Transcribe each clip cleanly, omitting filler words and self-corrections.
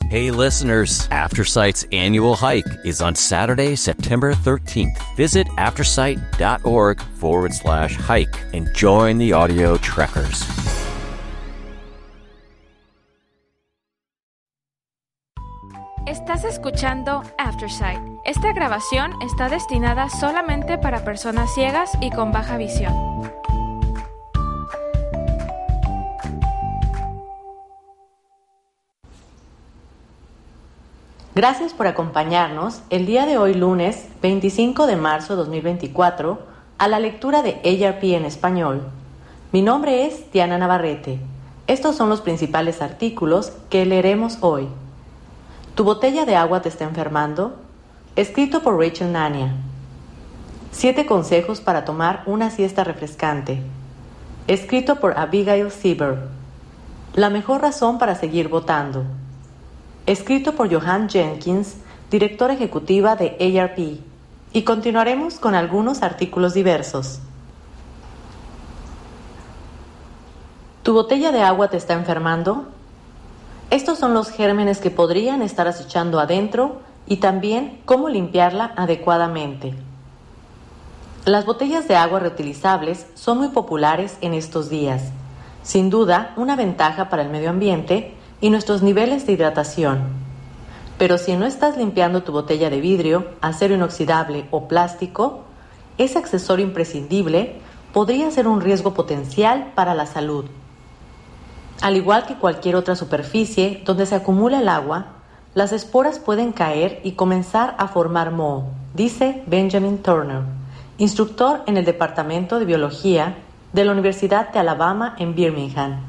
Hey listeners, Aftersight's annual hike is on Saturday, September 13th. Visit aftersight.org/hike and join the audio trekkers. Estás escuchando Aftersight. Esta grabación está destinada solamente para personas ciegas y con baja visión. Gracias por acompañarnos el día de hoy, lunes 25 de marzo de 2024, a la lectura de AARP en español. Mi nombre es Diana Navarrete. Estos son los principales artículos que leeremos hoy. ¿Tu botella de agua te está enfermando? Escrito por Rachel Nania. 7 consejos para tomar una siesta refrescante. Escrito por Abigail Sieber. La mejor razón para seguir votando. Escrito por Joanne Jenkins, directora ejecutiva de AARP. Y continuaremos con algunos artículos diversos. ¿Tu botella de agua te está enfermando? Estos son los gérmenes que podrían estar acechando adentro y también cómo limpiarla adecuadamente. Las botellas de agua reutilizables son muy populares en estos días. Sin duda, una ventaja para el medio ambiente y nuestros niveles de hidratación. Pero si no estás limpiando tu botella de vidrio, acero inoxidable o plástico, ese accesorio imprescindible podría ser un riesgo potencial para la salud. Al igual que cualquier otra superficie donde se acumula el agua, las esporas pueden caer y comenzar a formar moho, dice Benjamin Turner, instructor en el Departamento de Biología de la Universidad de Alabama en Birmingham.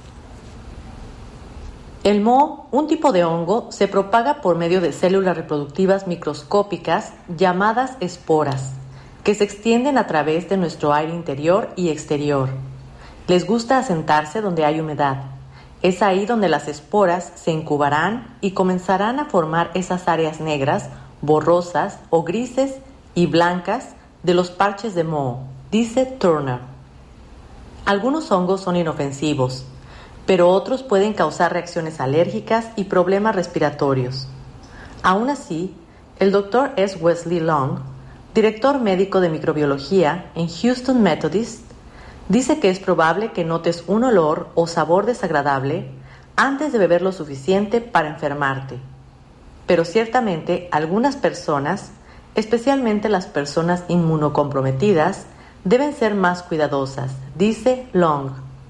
El moho, un tipo de hongo, se propaga por medio de células reproductivas microscópicas llamadas esporas, que se extienden a través de nuestro aire interior y exterior. Les gusta asentarse donde hay humedad. Es ahí donde las esporas se incubarán y comenzarán a formar esas áreas negras, borrosas o grises y blancas de los parches de moho, dice Turner. Algunos hongos son inofensivos, pero otros pueden causar reacciones alérgicas y problemas respiratorios. Aún así, el Dr. S. Wesley Long, director médico de microbiología en Houston Methodist, dice que es probable que notes un olor o sabor desagradable antes de beber lo suficiente para enfermarte. Pero ciertamente algunas personas, especialmente las personas inmunocomprometidas, deben ser más cuidadosas, dice Long.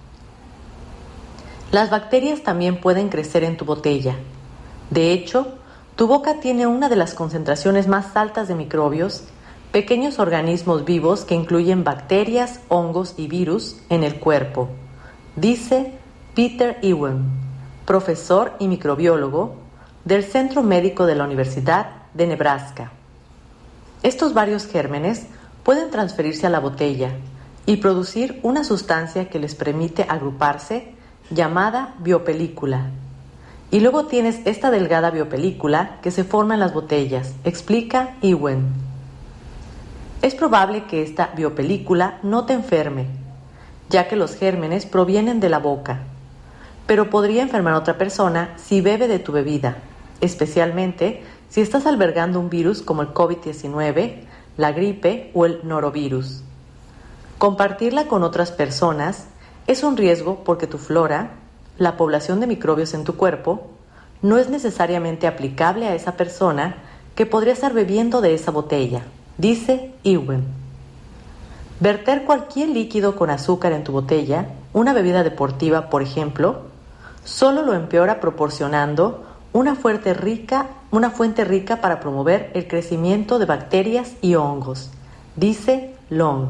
Las bacterias también pueden crecer en tu botella. De hecho, tu boca tiene una de las concentraciones más altas de microbios, pequeños organismos vivos que incluyen bacterias, hongos y virus en el cuerpo, dice Peter Ewen, profesor y microbiólogo del Centro Médico de la Universidad de Nebraska. Estos varios gérmenes pueden transferirse a la botella y producir una sustancia que les permite agruparse llamada biopelícula. Y luego tienes esta delgada biopelícula que se forma en las botellas, explica Ewen. Es probable que esta biopelícula no te enferme, ya que los gérmenes provienen de la boca, pero podría enfermar a otra persona si bebe de tu bebida, especialmente si estás albergando un virus como el COVID-19, la gripe o el norovirus. Compartirla con otras personas es un riesgo porque tu flora, la población de microbios en tu cuerpo, no es necesariamente aplicable a esa persona que podría estar bebiendo de esa botella, dice Ewen. Verter cualquier líquido con azúcar en tu botella, una bebida deportiva por ejemplo, solo lo empeora proporcionando una fuente rica para promover el crecimiento de bacterias y hongos, dice Long.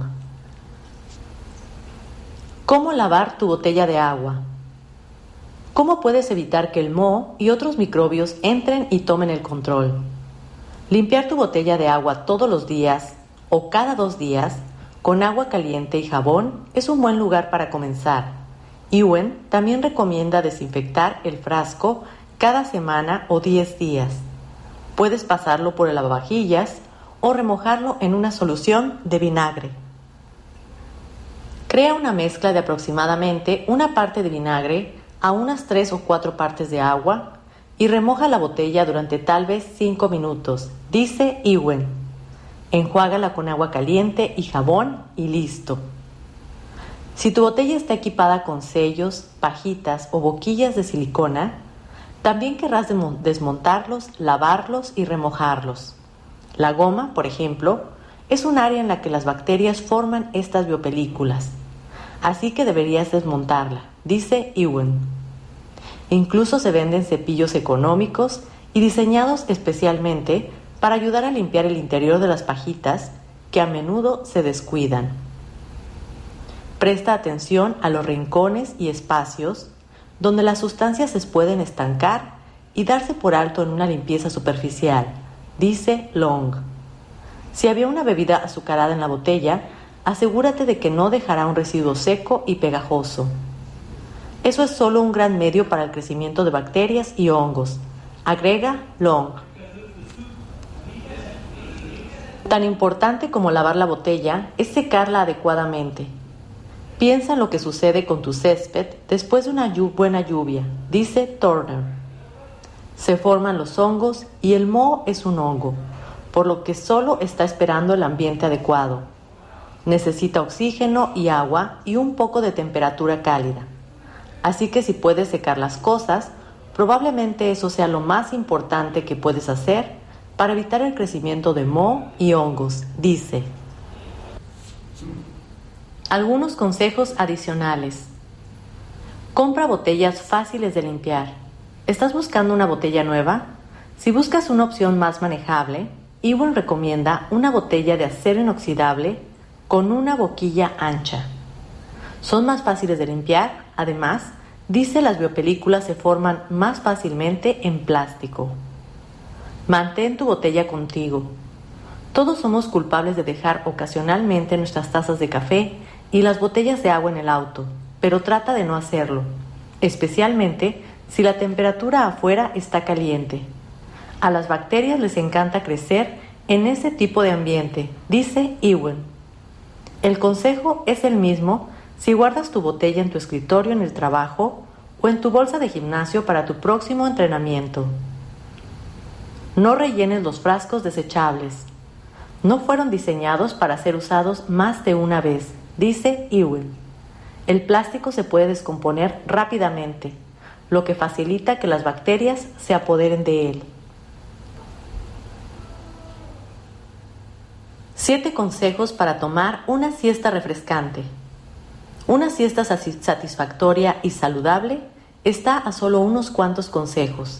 ¿Cómo lavar tu botella de agua? ¿Cómo puedes evitar que el moho y otros microbios entren y tomen el control? Limpiar tu botella de agua todos los días o cada 2 días con agua caliente y jabón es un buen lugar para comenzar. Ewen también recomienda desinfectar el frasco cada semana o 10 días. Puedes pasarlo por el lavavajillas o remojarlo en una solución de vinagre. Crea una mezcla de aproximadamente una parte de vinagre a unas 3 o 4 partes de agua y remoja la botella durante tal vez 5 minutos, dice Ewen. Enjuágala con agua caliente y jabón y listo. Si tu botella está equipada con sellos, pajitas o boquillas de silicona, también querrás desmontarlos, lavarlos y remojarlos. La goma, por ejemplo, es un área en la que las bacterias forman estas biopelículas, así que deberías desmontarla, dice Ewen. Incluso se venden cepillos económicos y diseñados especialmente para ayudar a limpiar el interior de las pajitas que a menudo se descuidan. Presta atención a los rincones y espacios donde las sustancias se pueden estancar y darse por alto en una limpieza superficial, dice Long. Si había una bebida azucarada en la botella, asegúrate de que no dejará un residuo seco y pegajoso. Eso es solo un gran medio para el crecimiento de bacterias y hongos, agrega Long. Tan importante como lavar la botella es secarla adecuadamente. Piensa en lo que sucede con tu césped después de una buena lluvia, dice Turner. Se forman los hongos y el moho es un hongo, por lo que solo está esperando el ambiente adecuado. Necesita oxígeno y agua y un poco de temperatura cálida. Así que si puedes secar las cosas, probablemente eso sea lo más importante que puedes hacer para evitar el crecimiento de moho y hongos, dice. Algunos consejos adicionales. Compra botellas fáciles de limpiar. ¿Estás buscando una botella nueva? Si buscas una opción más manejable, Ewen recomienda una botella de acero inoxidable con una boquilla ancha. Son más fáciles de limpiar, además, dice las biopelículas se forman más fácilmente en plástico. Mantén tu botella contigo. Todos somos culpables de dejar ocasionalmente nuestras tazas de café y las botellas de agua en el auto, pero trata de no hacerlo, especialmente si la temperatura afuera está caliente. A las bacterias les encanta crecer en ese tipo de ambiente, dice Ewen. El consejo es el mismo si guardas tu botella en tu escritorio en el trabajo o en tu bolsa de gimnasio para tu próximo entrenamiento. No rellenes los frascos desechables. No fueron diseñados para ser usados más de una vez, dice Ewen. El plástico se puede descomponer rápidamente, lo que facilita que las bacterias se apoderen de él. 7 consejos para tomar una siesta refrescante. Una siesta satisfactoria y saludable está a solo unos cuantos consejos.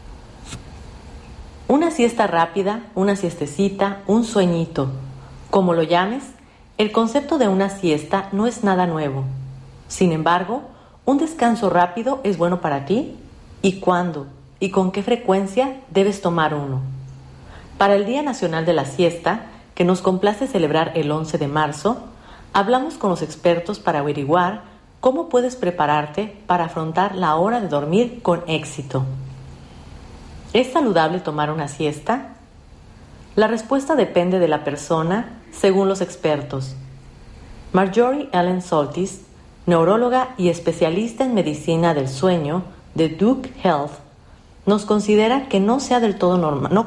Una siesta rápida, una siestecita, un sueñito, como lo llames, el concepto de una siesta no es nada nuevo. Sin embargo, ¿un descanso rápido es bueno para ti? ¿Y cuándo? ¿Y con qué frecuencia debes tomar uno? Para el Día Nacional de la Siesta, que nos complace celebrar el 11 de marzo, hablamos con los expertos para averiguar cómo puedes prepararte para afrontar la hora de dormir con éxito. ¿Es saludable tomar una siesta? La respuesta depende de la persona, según los expertos. Marjorie Ellen Soltis, neuróloga y especialista en medicina del sueño de Duke Health, no considera que sea del todo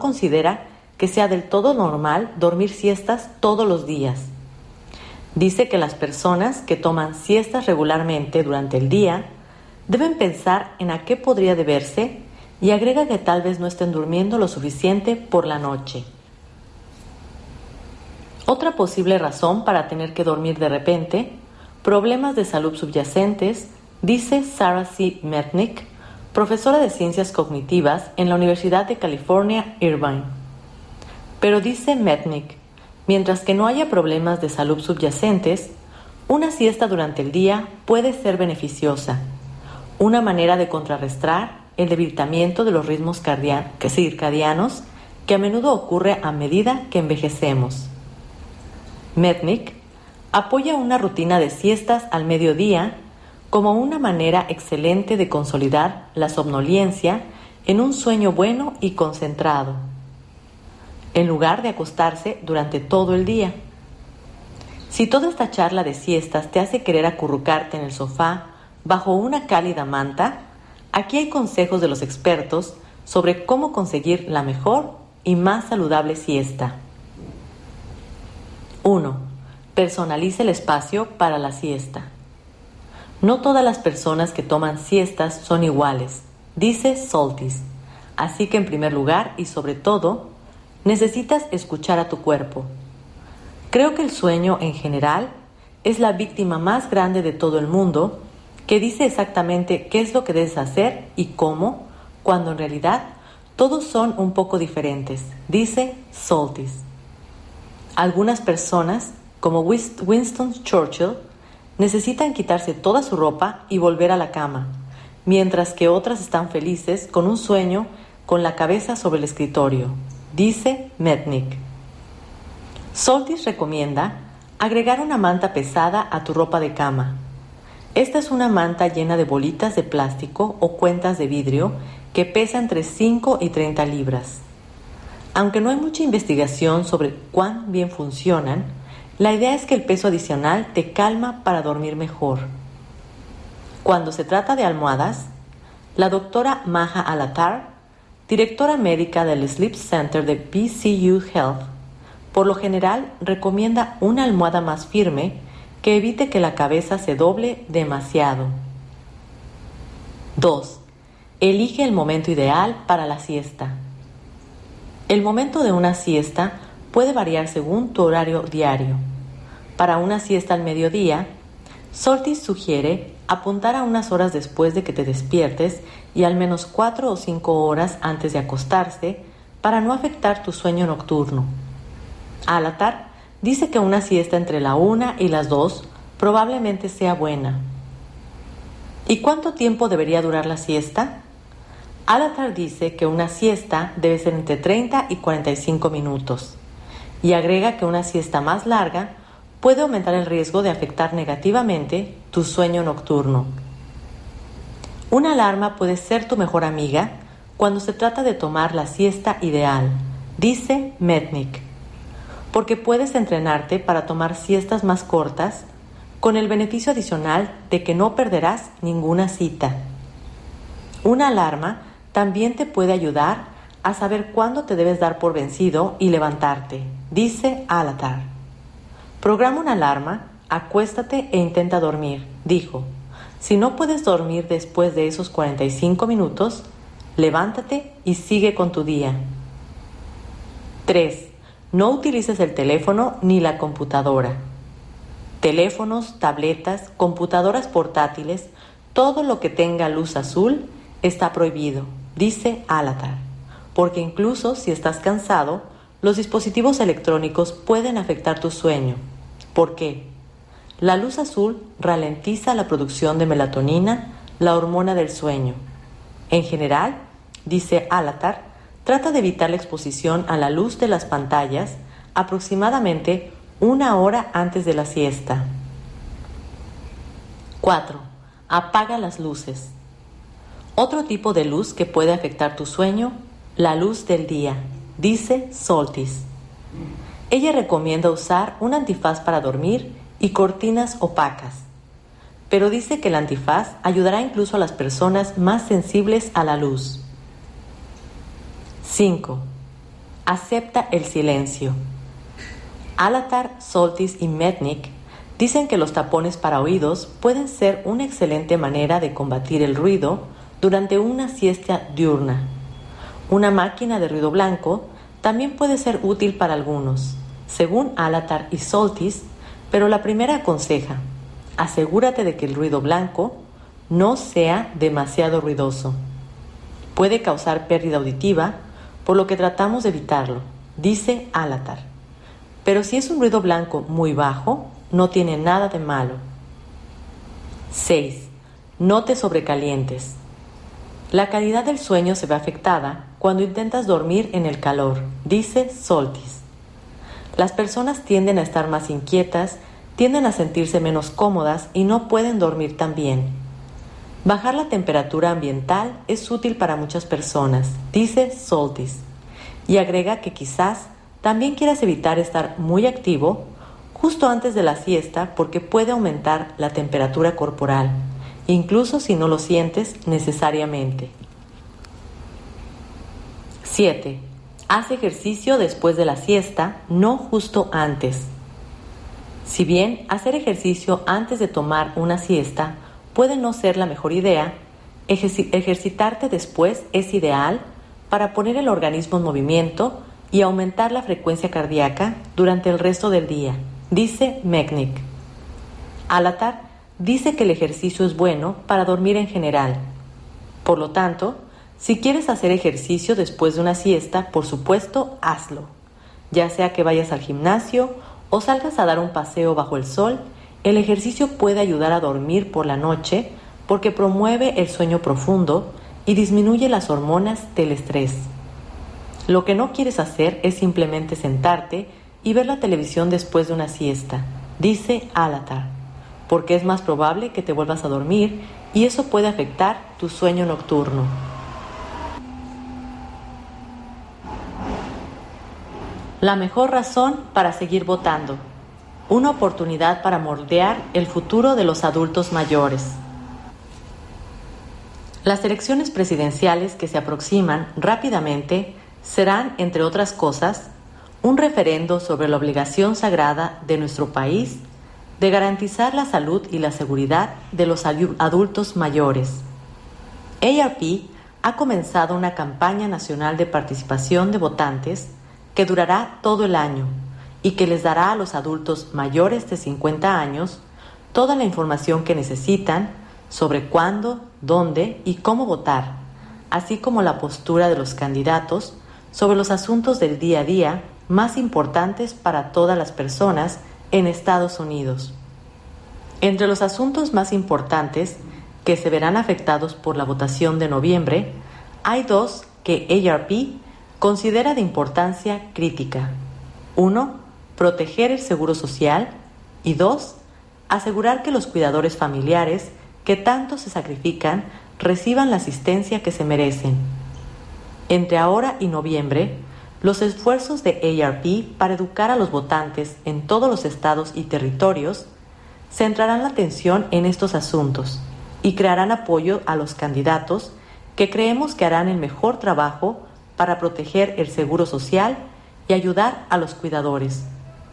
normal dormir siestas todos los días. Dice que las personas que toman siestas regularmente durante el día deben pensar en a qué podría deberse y agrega que tal vez no estén durmiendo lo suficiente por la noche. Otra posible razón para tener que dormir de repente, problemas de salud subyacentes, dice Sarah C. Metnick, profesora de ciencias cognitivas en la Universidad de California, Irvine. Pero dice Metnick, mientras que no haya problemas de salud subyacentes, una siesta durante el día puede ser beneficiosa, una manera de contrarrestar el debilitamiento de los ritmos circadianos que a menudo ocurre a medida que envejecemos. Metnick apoya una rutina de siestas al mediodía como una manera excelente de consolidar la somnolencia en un sueño bueno y concentrado, en lugar de acostarse durante todo el día. Si toda esta charla de siestas te hace querer acurrucarte en el sofá bajo una cálida manta, aquí hay consejos de los expertos sobre cómo conseguir la mejor y más saludable siesta. 1. Personalice el espacio para la siesta. No todas las personas que toman siestas son iguales, dice Soltis. Así que en primer lugar y sobre todo, necesitas escuchar a tu cuerpo. Creo que el sueño en general es la víctima más grande de todo el mundo, que dice exactamente qué es lo que debes hacer y cómo, cuando en realidad todos son un poco diferentes, dice Soltis. Algunas personas, como Winston Churchill, necesitan quitarse toda su ropa y volver a la cama, mientras que otras están felices con un sueño con la cabeza sobre el escritorio, dice Metnick. Soltis recomienda agregar una manta pesada a tu ropa de cama. Esta es una manta llena de bolitas de plástico o cuentas de vidrio que pesa entre 5 y 30 libras. Aunque no hay mucha investigación sobre cuán bien funcionan, la idea es que el peso adicional te calma para dormir mejor. Cuando se trata de almohadas, la doctora Maha Alatar, directora médica del Sleep Center de BCU Health, por lo general recomienda una almohada más firme que evite que la cabeza se doble demasiado. 2. Elige el momento ideal para la siesta. El momento de una siesta puede variar según tu horario diario. Para una siesta al mediodía, Soltis sugiere apuntar a unas horas después de que te despiertes y al menos 4 o 5 horas antes de acostarse para no afectar tu sueño nocturno. Alatar dice que una siesta entre la 1 y las 2 probablemente sea buena. ¿Y cuánto tiempo debería durar la siesta? Alatar dice que una siesta debe ser entre 30 y 45 minutos y agrega que una siesta más larga puede aumentar el riesgo de afectar negativamente tu sueño nocturno. Una alarma puede ser tu mejor amiga cuando se trata de tomar la siesta ideal, dice Metnick, porque puedes entrenarte para tomar siestas más cortas con el beneficio adicional de que no perderás ninguna cita. Una alarma también te puede ayudar a saber cuándo te debes dar por vencido y levantarte, dice Alatar. Programa una alarma, acuéstate e intenta dormir, dijo. Si no puedes dormir después de esos 45 minutos, levántate y sigue con tu día. 3. No utilices el teléfono ni la computadora. Teléfonos, tabletas, computadoras portátiles, todo lo que tenga luz azul está prohibido, dice Alatar, porque incluso si estás cansado, los dispositivos electrónicos pueden afectar tu sueño. ¿Por qué? La luz azul ralentiza la producción de melatonina, la hormona del sueño. En general, dice Alatar, trata de evitar la exposición a la luz de las pantallas aproximadamente 1 hora antes de la siesta. 4. Apaga las luces. Otro tipo de luz que puede afectar tu sueño, la luz del día, dice Soltis. Ella recomienda usar un antifaz para dormir y cortinas opacas, pero dice que el antifaz ayudará incluso a las personas más sensibles a la luz. 5. Acepta el silencio. Alatar, Soltis y Metnick dicen que los tapones para oídos pueden ser una excelente manera de combatir el ruido durante una siesta diurna. Una máquina de ruido blanco también puede ser útil para algunos, según Alatar y Soltis, pero la primera aconseja: asegúrate de que el ruido blanco no sea demasiado ruidoso. Puede causar pérdida auditiva, por lo que tratamos de evitarlo, dice Alatar. Pero si es un ruido blanco muy bajo, no tiene nada de malo. 6. No te sobrecalientes. La calidad del sueño se ve afectada cuando intentas dormir en el calor, dice Soltis. Las personas tienden a estar más inquietas, tienden a sentirse menos cómodas y no pueden dormir tan bien. Bajar la temperatura ambiental es útil para muchas personas, dice Soltis, y agrega que quizás también quieras evitar estar muy activo justo antes de la siesta porque puede aumentar la temperatura corporal, incluso si no lo sientes necesariamente. 7. Haz ejercicio después de la siesta, no justo antes. Si bien hacer ejercicio antes de tomar una siesta puede no ser la mejor idea, ejercitarte después es ideal para poner el organismo en movimiento y aumentar la frecuencia cardíaca durante el resto del día, dice Mechnik. Alatar dice que el ejercicio es bueno para dormir en general. Por lo tanto, si quieres hacer ejercicio después de una siesta, por supuesto, hazlo. Ya sea que vayas al gimnasio o salgas a dar un paseo bajo el sol, el ejercicio puede ayudar a dormir por la noche porque promueve el sueño profundo y disminuye las hormonas del estrés. Lo que no quieres hacer es simplemente sentarte y ver la televisión después de una siesta, dice Alatar, porque es más probable que te vuelvas a dormir y eso puede afectar tu sueño nocturno. La mejor razón para seguir votando. Una oportunidad para moldear el futuro de los adultos mayores. Las elecciones presidenciales que se aproximan rápidamente serán, entre otras cosas, un referendo sobre la obligación sagrada de nuestro país de garantizar la salud y la seguridad de los adultos mayores. AARP ha comenzado una campaña nacional de participación de votantes que durará todo el año y que les dará a los adultos mayores de 50 años toda la información que necesitan sobre cuándo, dónde y cómo votar, así como la postura de los candidatos sobre los asuntos del día a día más importantes para todas las personas en Estados Unidos. Entre los asuntos más importantes que se verán afectados por la votación de noviembre, hay dos que AARP considera de importancia crítica. 1. Proteger el seguro social y 2. Asegurar que los cuidadores familiares que tanto se sacrifican reciban la asistencia que se merecen. Entre ahora y noviembre, los esfuerzos de AARP para educar a los votantes en todos los estados y territorios centrarán la atención en estos asuntos y crearán apoyo a los candidatos que creemos que harán el mejor trabajo para proteger el seguro social y ayudar a los cuidadores.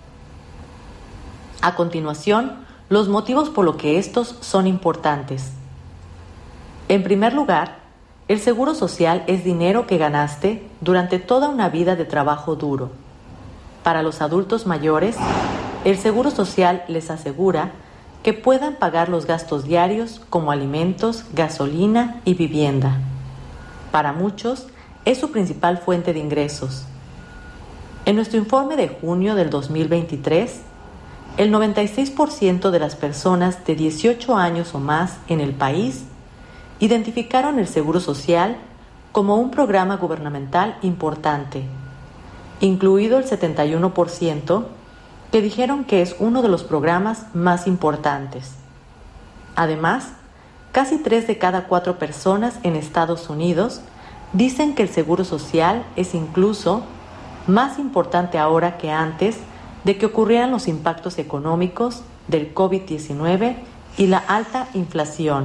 A continuación, los motivos por los que estos son importantes. En primer lugar, el seguro social es dinero que ganaste durante toda una vida de trabajo duro. Para los adultos mayores, el seguro social les asegura que puedan pagar los gastos diarios como alimentos, gasolina y vivienda. Para muchos, es su principal fuente de ingresos. En nuestro informe de junio del 2023, el 96% de las personas de 18 años o más en el país identificaron el Seguro Social como un programa gubernamental importante, incluido el 71% que dijeron que es uno de los programas más importantes. Además, casi 3 de cada 4 personas en Estados Unidos dicen que el Seguro Social es incluso más importante ahora que antes de que ocurrieran los impactos económicos del COVID-19 y la alta inflación.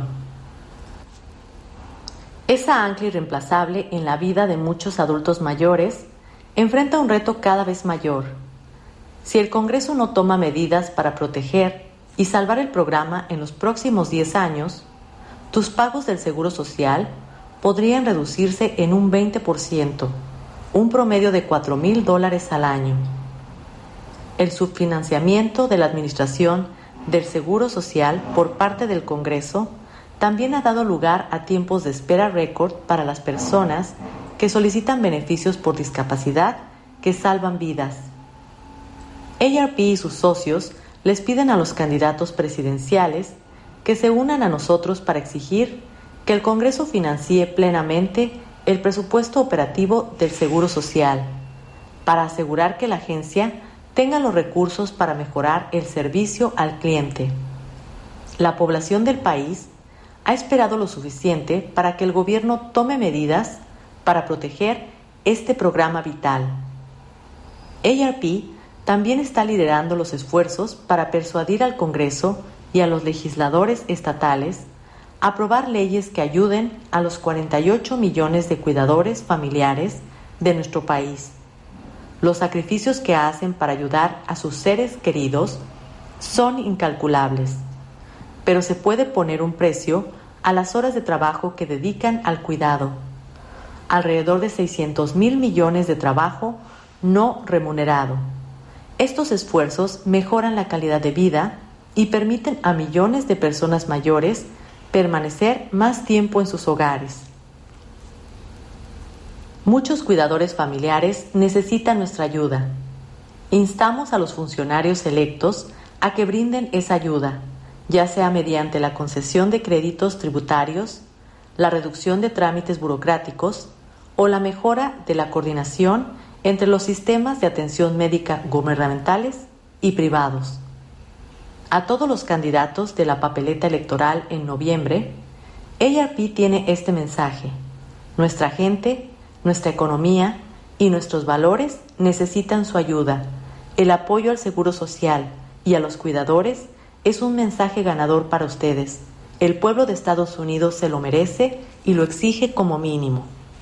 Esa ancla irreemplazable en la vida de muchos adultos mayores enfrenta un reto cada vez mayor. Si el Congreso no toma medidas para proteger y salvar el programa en los próximos 10 años, tus pagos del Seguro Social podrían reducirse en un 20%, un promedio de $4,000 al año. El subfinanciamiento de la Administración del Seguro Social por parte del Congreso también ha dado lugar a tiempos de espera récord para las personas que solicitan beneficios por discapacidad que salvan vidas. AARP y sus socios les piden a los candidatos presidenciales que se unan a nosotros para exigir que el Congreso financie plenamente el presupuesto operativo del Seguro Social, para asegurar que la agencia tenga los recursos para mejorar el servicio al cliente. La población del país ha esperado lo suficiente para que el gobierno tome medidas para proteger este programa vital. AARP también está liderando los esfuerzos para persuadir al Congreso y a los legisladores estatales a aprobar leyes que ayuden a los 48 millones de cuidadores familiares de nuestro país. Los sacrificios que hacen para ayudar a sus seres queridos son incalculables, pero se puede poner un precio a las horas de trabajo que dedican al cuidado. Alrededor de 600,000 millones de trabajo no remunerado. Estos esfuerzos mejoran la calidad de vida y permiten a millones de personas mayores permanecer más tiempo en sus hogares. Muchos cuidadores familiares necesitan nuestra ayuda. Instamos a los funcionarios electos a que brinden esa ayuda, ya sea mediante la concesión de créditos tributarios, la reducción de trámites burocráticos o la mejora de la coordinación entre los sistemas de atención médica gubernamentales y privados. A todos los candidatos de la papeleta electoral en noviembre, AARP tiene este mensaje: nuestra gente, nuestra economía y nuestros valores necesitan su ayuda. El apoyo al seguro social y a los cuidadores es un mensaje ganador para ustedes. El pueblo de Estados Unidos se lo merece y lo exige como mínimo.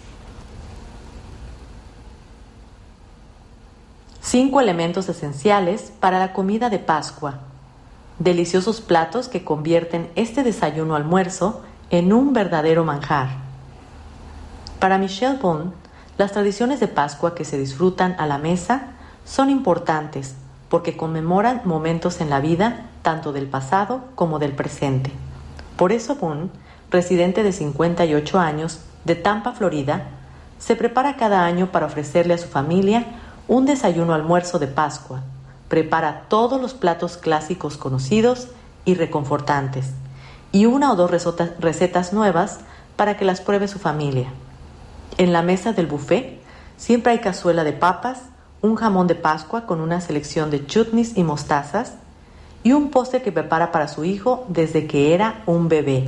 5 elementos esenciales para la comida de Pascua. Deliciosos platos que convierten este desayuno-almuerzo en un verdadero manjar. Para Michelle Bond, las tradiciones de Pascua que se disfrutan a la mesa son importantes porque conmemoran momentos en la vida tanto del pasado como del presente. Por eso Boone, residente de 58 años de Tampa, Florida, se prepara cada año para ofrecerle a su familia un desayuno-almuerzo de Pascua. Prepara todos los platos clásicos conocidos y reconfortantes, y 1 o 2 recetas nuevas para que las pruebe su familia. En la mesa del buffet siempre hay cazuela de papas, un jamón de Pascua con una selección de chutneys y mostazas, y un postre que prepara para su hijo desde que era un bebé.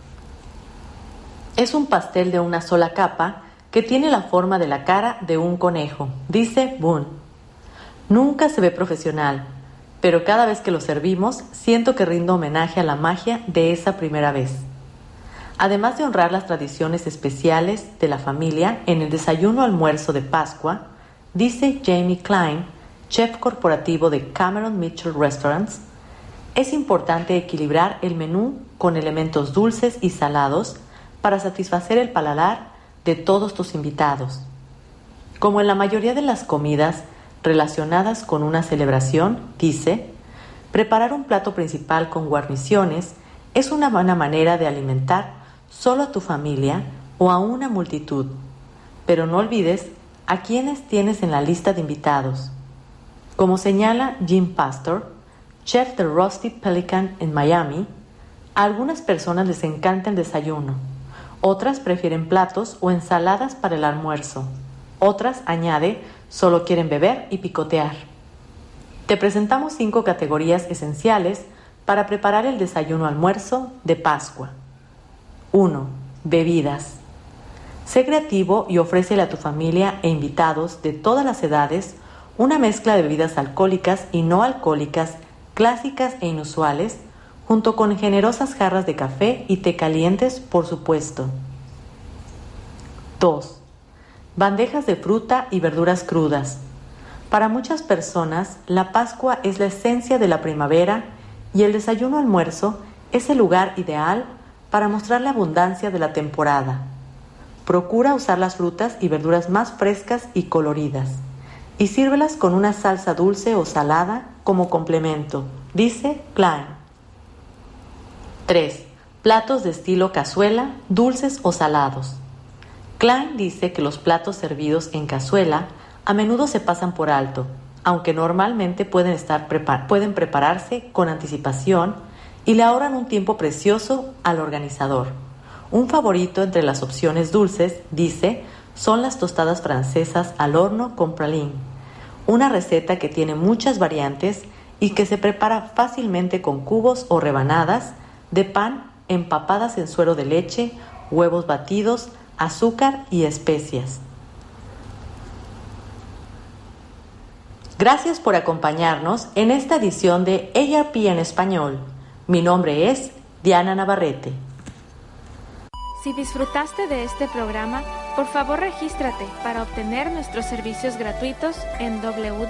Es un pastel de una sola capa que tiene la forma de la cara de un conejo, dice Boone. Nunca se ve profesional, pero cada vez que lo servimos siento que rindo homenaje a la magia de esa primera vez. Además de honrar las tradiciones especiales de la familia en el desayuno-almuerzo de Pascua, dice Jamie Klein, chef corporativo de Cameron Mitchell Restaurants, es importante equilibrar el menú con elementos dulces y salados para satisfacer el paladar de todos tus invitados. Como en la mayoría de las comidas relacionadas con una celebración, dice, preparar un plato principal con guarniciones es una buena manera de alimentar solo a tu familia o a una multitud, pero no olvides a quienes tienes en la lista de invitados. Como señala Jim Pastor, chef de Rusty Pelican en Miami, a algunas personas les encanta el desayuno, otras prefieren platos o ensaladas para el almuerzo, otras, añade, solo quieren beber y picotear. Te presentamos 5 categorías esenciales para preparar el desayuno-almuerzo de Pascua. 1. Bebidas. Sé creativo y ofrécele a tu familia e invitados de todas las edades una mezcla de bebidas alcohólicas y no alcohólicas, clásicas e inusuales, junto con generosas jarras de café y té calientes, por supuesto. 2. Bandejas de fruta y verduras crudas. Para muchas personas, la Pascua es la esencia de la primavera y el desayuno-almuerzo es el lugar ideal para mostrar la abundancia de la temporada. Procura usar las frutas y verduras más frescas y coloridas y sírvelas con una salsa dulce o salada como complemento, dice Klein. 3. Platos de estilo cazuela, dulces o salados. Klein dice que los platos servidos en cazuela a menudo se pasan por alto, aunque normalmente pueden prepararse con anticipación y le ahorran un tiempo precioso al organizador. Un favorito entre las opciones dulces, dice, son las tostadas francesas al horno con praline, una receta que tiene muchas variantes y que se prepara fácilmente con cubos o rebanadas de pan empapadas en suero de leche, huevos batidos, azúcar y especias. Gracias por acompañarnos en esta edición de AARP en español. Mi nombre es Diana Navarrete. Si disfrutaste de este programa, Por favor, regístrate para obtener nuestros servicios gratuitos en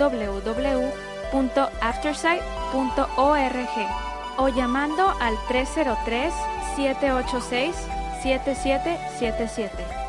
www.aftersight.org o llamando al 303-786-7777.